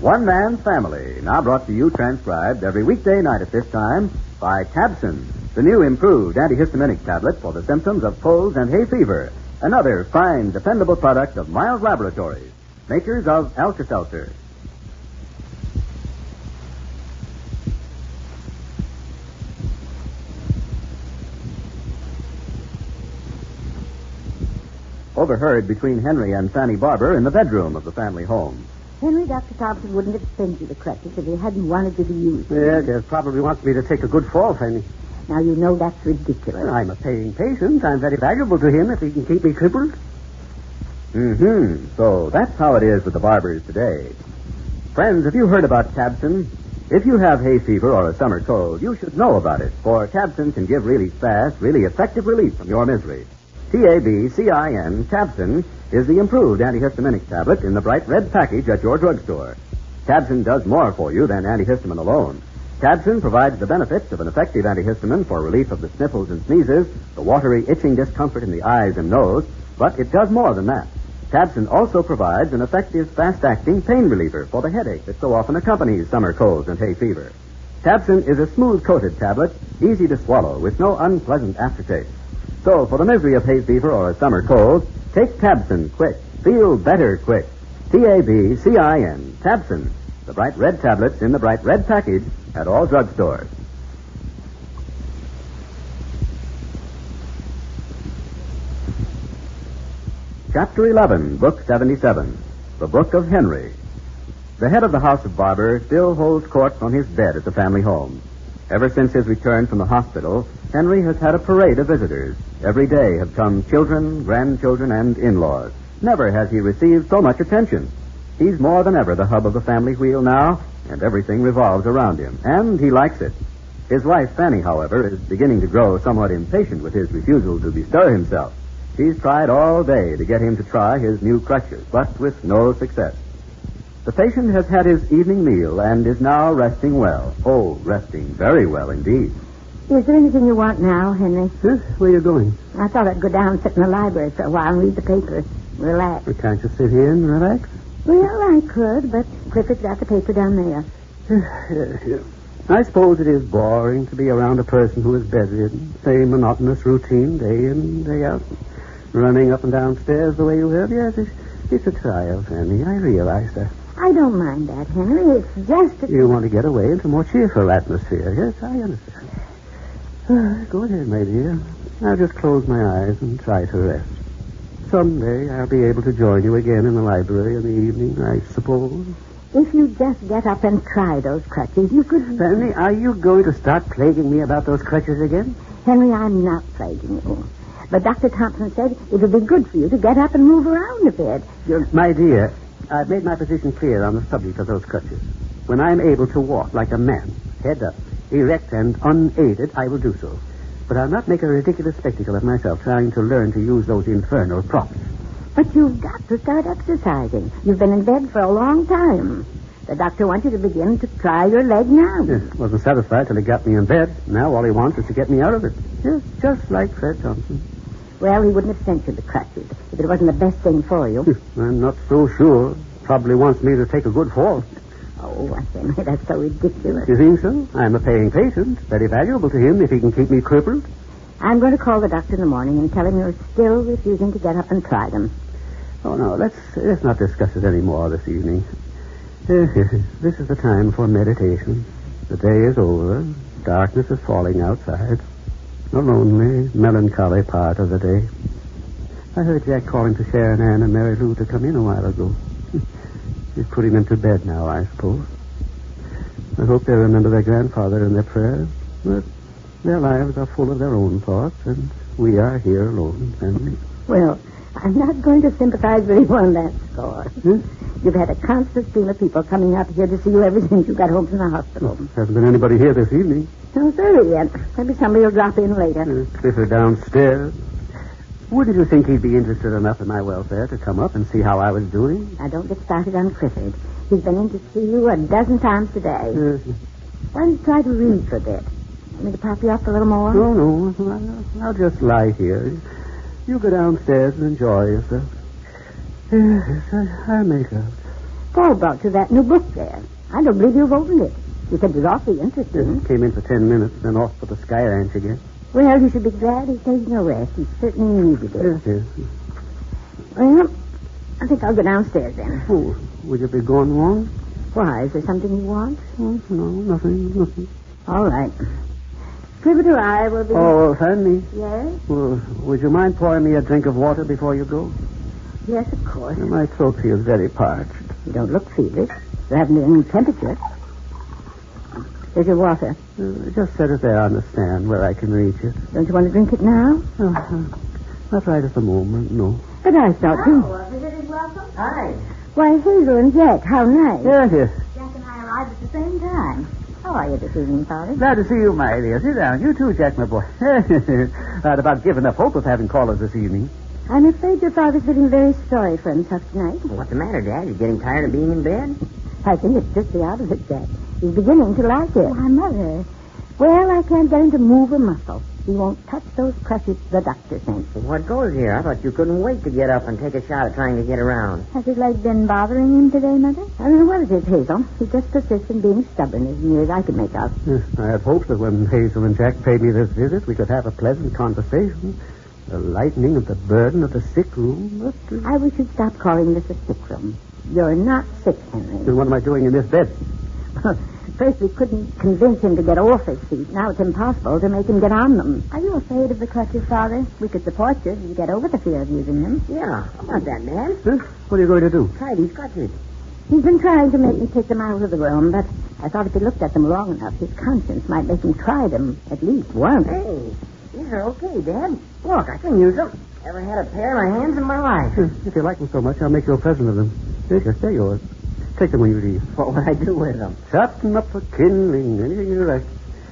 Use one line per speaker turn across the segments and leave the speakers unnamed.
One Man's Family, now brought to you transcribed every weekday night at this time by Tabson, the new improved antihistaminic tablet for the symptoms of colds and hay fever. Another fine, dependable product of Miles Laboratories, makers of Alka-Seltzer. Overheard between Henry and Fanny Barber in the bedroom of the family home.
Henry, Dr. Thompson wouldn't have sent you the crutches if he hadn't wanted you to use them.
Yeah, he probably wants me to take a good fall, Fanny.
Now, you know that's ridiculous.
Well, I'm a paying patient. I'm very valuable to him if he can keep me crippled.
So that's how it is with the barbers today. Friends, have you heard about Tabson? If you have hay fever or a summer cold, you should know about it, for Tabson can give really fast, really effective relief from your misery. Tabcin, Tabson, is the improved antihistaminic tablet in the bright red package at your drugstore. Tabson does more for you than antihistamine alone. Tabson provides the benefits of an effective antihistamine for relief of the sniffles and sneezes, the watery, itching discomfort in the eyes and nose, but it does more than that. Tabson also provides an effective, fast-acting pain reliever for the headache that so often accompanies summer colds and hay fever. Tabson is a smooth-coated tablet, easy to swallow, with no unpleasant aftertaste. So, for the misery of hay fever or a summer cold, take Tabson quick. Feel better quick. Tabcin, Tabson, the bright red tablets in the bright red package at all drugstores. Chapter 11, Book 77, The Book of Henry. The head of the House of Barber still holds court on his bed at the family home. Ever since his return from the hospital, Henry has had a parade of visitors. Every day have come children, grandchildren, and in-laws. Never has he received so much attention. He's more than ever the hub of the family wheel now, and everything revolves around him, and he likes it. His wife, Fanny, however, is beginning to grow somewhat impatient with his refusal to bestir himself. She's tried all day to get him to try his new crutches, but with no success. The patient has had his evening meal and is now resting well. Oh, resting very well indeed.
Is there anything you want now, Henry?
Huh? Where are you going?
I thought I'd go down and sit in the library for a while and read the paper. Relax.
Well, can't you sit here and relax?
Well, I could, but Clifford's got the paper down there.
I suppose it is boring to be around a person who is bedridden. Same monotonous routine, day in, day out. Running up and down stairs the way you have. Yes, it's a trial, Fanny. I realize that.
I don't mind that, Henry. It's just that...
You want to get away into a more cheerful atmosphere. Yes, I understand. Go ahead, my dear. I'll just close my eyes and try to rest. Someday I'll be able to join you again in the library in the evening, I suppose.
If you just get up and try those crutches, you could...
Fanny, are you going to start plaguing me about those crutches again?
Henry, I'm not plaguing you. But Dr. Thompson said it would be good for you to get up and move around a bit.
My dear, I've made my position clear on the subject of those crutches. When I'm able to walk like a man, head up, erect and unaided, I will do so. But I'll not make a ridiculous spectacle of myself trying to learn to use those infernal props.
But you've got to start exercising. You've been in bed for a long time. The doctor wants you to begin to try your leg now.
Yes, wasn't satisfied till he got me in bed. Now all he wants is to get me out of it. Yes, just like Fred Thompson.
Well, he wouldn't have sent you the crutches if it wasn't the best thing for you.
I'm not so sure. Probably wants me to take a good fall.
Oh, Henry, that's so ridiculous.
You think so? I'm a paying patient. Very valuable to him if he can keep me crippled.
I'm going to call the doctor in the morning and tell him you're still refusing to get up and try them.
Oh, no, let's not discuss it any more this evening. This is the time for meditation. The day is over. Darkness is falling outside. A lonely, melancholy part of the day. I heard Jack calling to Sharon Ann and Mary Lou to come in a while ago. He's putting them to bed now, I suppose. I hope they remember their grandfather in their prayers. But their lives are full of their own thoughts, and we are here alone, Henry.
Well, I'm not going to sympathize with you on that score. You've had a constant stream of people coming out here to see you ever since you got home from the hospital.
Hasn't been anybody here this evening.
No, sir, yet. Maybe somebody will drop in later.
Clifford downstairs. Wouldn't you think he'd be interested enough in my welfare to come up and see how I was doing?
Now, don't get started on Clifford. He's been in to see you a dozen times today. Why don't you try to read for a bit? Want me to pop you up a little more?
No. I'll just lie here. You go downstairs and enjoy yourself. Yes, I'll make out.
Paul brought you that new book there. I don't believe you've opened it. You said it was awfully interesting.
Came in for 10 minutes, then off for the Sky Ranch again.
Well, you should be glad he's taking a rest. He certainly needed it.
Yes.
Well, I think I'll go downstairs then.
Oh, would you be going long?
Why? Is there something you want?
Oh, no, nothing.
All right. Clifford or I will be...
Oh, Fanny.
Yes?
Well, would you mind pouring me a drink of water before you go?
Yes, of course.
My throat feels very parched.
You don't look feverish. You haven't any temperature. There's your water.
Just set it there on the stand where I can reach it.
Don't you want to drink it now?
Not right at the moment, no.
But I thought you...
Visitors welcome.
Hi. Why, Hazel and Jack, how nice.
Yes.
Jack and I arrived at the same time. How are you this evening, Father?
Glad to see you, my dear. Sit down. You too, Jack, my boy. I'd about given up hope of having callers this evening.
I'm afraid your father's feeling very sorry for himself tonight.
What's the matter, Dad? You getting tired of being in bed?
I think it's just the opposite, Jack. He's beginning to like it.
Why, Mother.
Well, I can't get him to move a muscle. He won't touch those crutches the doctor sent.
What goes here? I thought you couldn't wait to get up and take a shot at trying to get around.
Has his leg been bothering him today, Mother?
I don't know what it is, Hazel. He just persists in being stubborn as near as I can make out.
I had hoped that when Hazel and Jack paid me this visit, we could have a pleasant conversation. The lightening of the burden of the sick room. But,
I wish you'd stop calling this a sick room. You're not sick, Henry.
what am I doing in this bed?
First, we couldn't convince him to get off his feet. Now it's impossible to make him get on them.
Are you afraid of the crutches, Father? We could support you if you get over the fear of using them.
Yeah, I'm not that bad.
Huh? What are you going to do?
Try these crutches.
He's been trying to make me take them out of the room, but I thought if he looked at them long enough, his conscience might make him try them at least once.
Hey, these are okay, Dad. Look, I can use them. Never had a pair in my hands in my life.
If you like them so much, I'll make you a present of them. They're yours. Take them when you leave.
What would I do with them?
Chop them up for kindling, anything you like.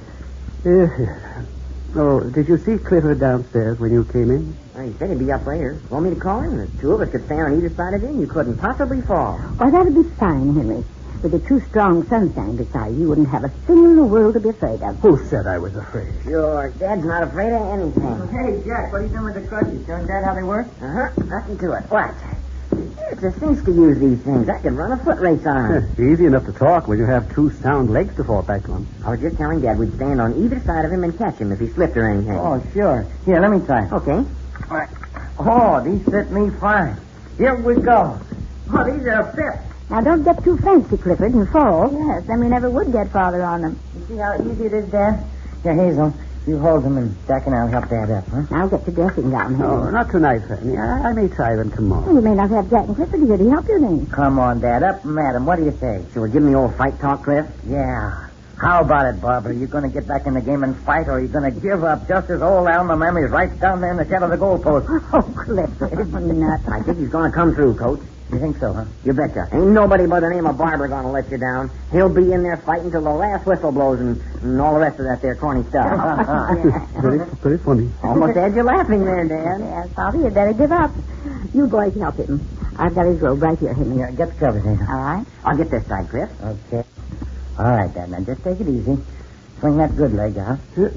Oh, did you see Clifford downstairs when you came in?
Well, he said he'd be up later. Want me to call him? The two of us could stand on either side of him. You couldn't possibly fall.
Why, that'd be fine, Henry. With the two strong sons standing beside you, wouldn't have a thing in the world to be afraid of.
Who said I was afraid?
Sure, Dad's not afraid of anything.
Hey, Jack, what are you doing with the crutches? Showing Dad how they work?
Nothing to it. Watch. It's a cinch to use these things. I could run a foot race on them.
Easy enough to talk when you have two sound legs to fall back on.
I was just telling Dad we'd stand on either side of him and catch him if he slipped or anything.
Oh, sure. Here, let me try.
Okay.
All right. Oh, these fit me fine. Here we go. Oh, these are a fit.
Now, don't get too fancy, Clifford, and fall.
Yes, then we never would get Father on them.
You see how easy it is, Dad? Here, Hazel, you hold them and Jack and I'll help Dad up, huh?
Now get your dressing gown, Henry.
Oh, not tonight, Fanny. I may try them tomorrow.
You may not have Jack and Clifford here to help you then.
Come on, Dad. Up and at 'em. What do you say?
Shall we give him the old fight talk, Cliff?
Yeah. How about it, Barbara? You going to get back in the game and fight, or are you going to give up just as old Alma Memory's right down there in the shadow of the goalpost?
Oh, Clifford, nut.
I think he's going to come through, Coach.
You think so, huh?
You betcha. Ain't nobody by the name of Barber going to let you down. He'll be in there fighting till the last whistle blows and all the rest of that there corny stuff.
Pretty funny.
Almost had you laughing there, Dan.
Yes, Father, you better give up. You boys help him. I've got his robe right here, Henry.
Yeah, get the covers, Hazel.
All right?
I'll get this side, Cliff.
Okay. All right, Dad. Now, just take it easy. Swing that good leg out.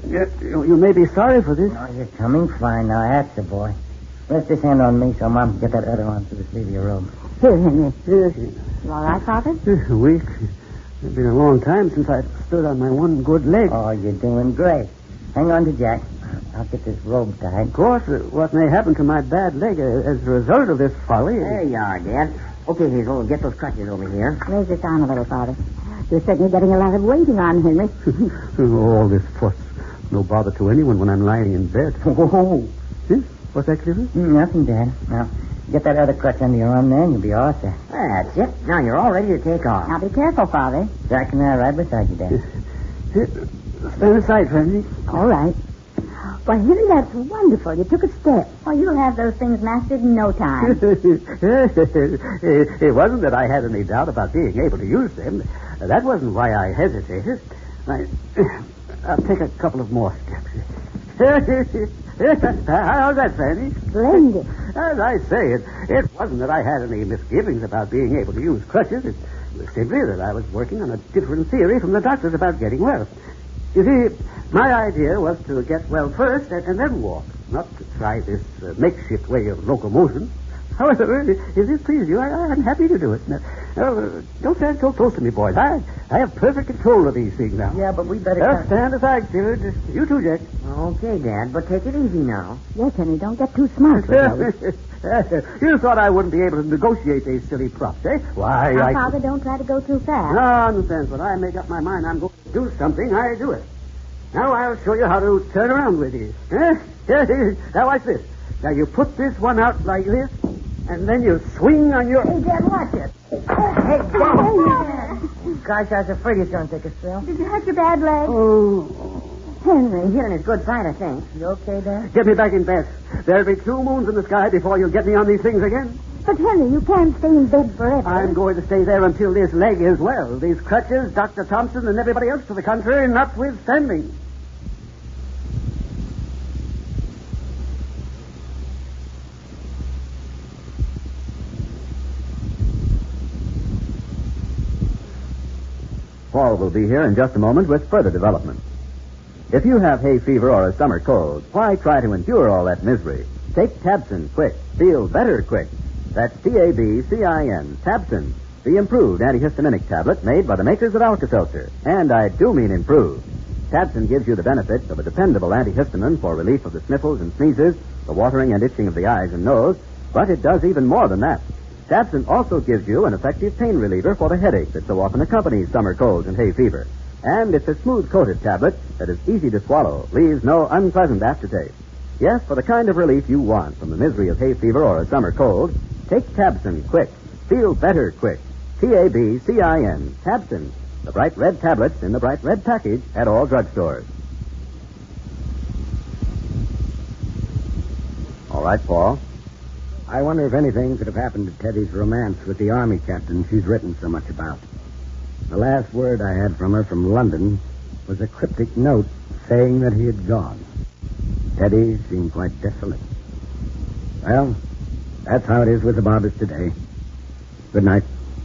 You may be sorry for this.
Oh, you're coming fine now. That's the boy. Rest this hand on me so Mom can get that other on through the sleeve of your robe.
Here, Henry.
Yes.
You all right, Father?
A week. It's been a long time since I stood on my one good leg.
Oh, you're doing great. Hang on to Jack. I'll get this robe tied.
Of course, what may happen to my bad leg as a result of this folly.
There you are, Dad. Okay, Hazel, get those crutches over here.
Raise this on a little, Father. You're certainly getting a lot of waiting on, Henry.
All this fuss. No bother to anyone when I'm lying in bed.
Whoa.
See? What's that, Clifford?
Nothing, Dad. Now, get that other crutch under your arm there and you'll be all set.
That's it. Now you're all ready to take off.
Now, be careful, Father.
Jack and I are right beside you, Dad.
Stand aside, Fanny.
All right. Why, Henry, that's wonderful. You took a step.
Oh, you'll have those things mastered in no time.
It wasn't that I had any doubt about being able to use them. That wasn't why I hesitated. I'll take a couple of more steps. How's that, Fanny?
Splendid.
As I say, it wasn't that I had any misgivings about being able to use crutches. It was simply that I was working on a different theory from the doctors about getting well. You see, my idea was to get well first and then walk, not to try this makeshift way of locomotion. However, if this pleases you, I'm happy to do it. Don't stand so close to me, boys. I have perfect control of these things now.
Yeah, but we better...
Stand aside, Stewart. You too, Jack.
Okay, Dad, but take it easy now.
Yes, Henry, don't get too smart with those.
You thought I wouldn't be able to negotiate these silly props, eh? Why,
Now, Father, don't try to go too fast.
Nonsense. When I make up my mind I'm going to do something, I do it. Now I'll show you how to turn around with these. Now watch this. Now you put this one out like this, and then you swing on your...
Hey, Dad, watch it. Hey, Dad. Gosh, I was afraid he was going to take a spill.
Did you hurt your bad leg?
Oh.
Henry.
Hearing is good sight, I think.
You okay, Dad?
Get me back in bed. There'll be 2 moons in the sky before you get me on these things again.
But, Henry, you can't stay in bed forever.
I'm going to stay there until this leg is well. These crutches, Dr. Thompson, and everybody else to the contrary, notwithstanding.
Paul will be here in just a moment with further development. If you have hay fever or a summer cold, why try to endure all that misery? Take Tabsin quick. Feel better quick. That's Tabcin, Tabsin, the improved antihistaminic tablet made by the makers of Alka-Seltzer. And I do mean improved. Tabsin gives you the benefits of a dependable antihistamine for relief of the sniffles and sneezes, the watering and itching of the eyes and nose, but it does even more than that. Tabsin also gives you an effective pain reliever for the headache that so often accompanies summer colds and hay fever. And it's a smooth-coated tablet that is easy to swallow, leaves no unpleasant aftertaste. Yes, for the kind of relief you want from the misery of hay fever or a summer cold, take Tabsin quick. Feel better quick. Tabcin, Tabsin, the bright red tablets in the bright red package at all drugstores. All right, Paul.
I wonder if anything could have happened to Teddy's romance with the army captain she's written so much about. The last word I had from her from London was a cryptic note saying that he had gone. Teddy seemed quite desolate. Well, that's how it is with the Barbers today. Good night.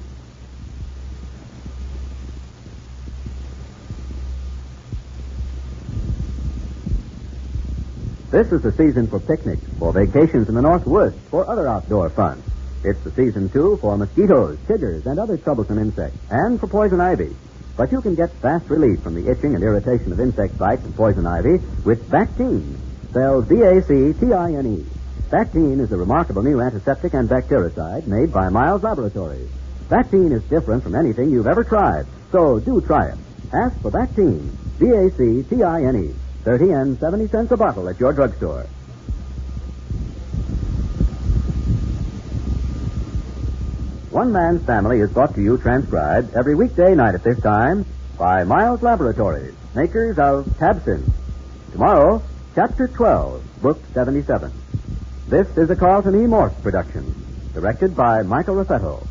This is the season for picnics, for vacations in the North Woods, for other outdoor fun. It's the season, too, for mosquitoes, chiggers, and other troublesome insects, and for poison ivy. But you can get fast relief from the itching and irritation of insect bites and poison ivy with Bactine, spelled Bactine. Bactine is a remarkable new antiseptic and bactericide made by Miles Laboratories. Bactine is different from anything you've ever tried, so do try it. Ask for Bactine, Bactine, 30 and 70 cents a bottle at your drugstore. One Man's Family is brought to you transcribed every weekday night at this time by Miles Laboratories, makers of Tabsin. Tomorrow, Chapter 12, Book 77. This is a Carlton E. Morse production, directed by Michael Raffetto.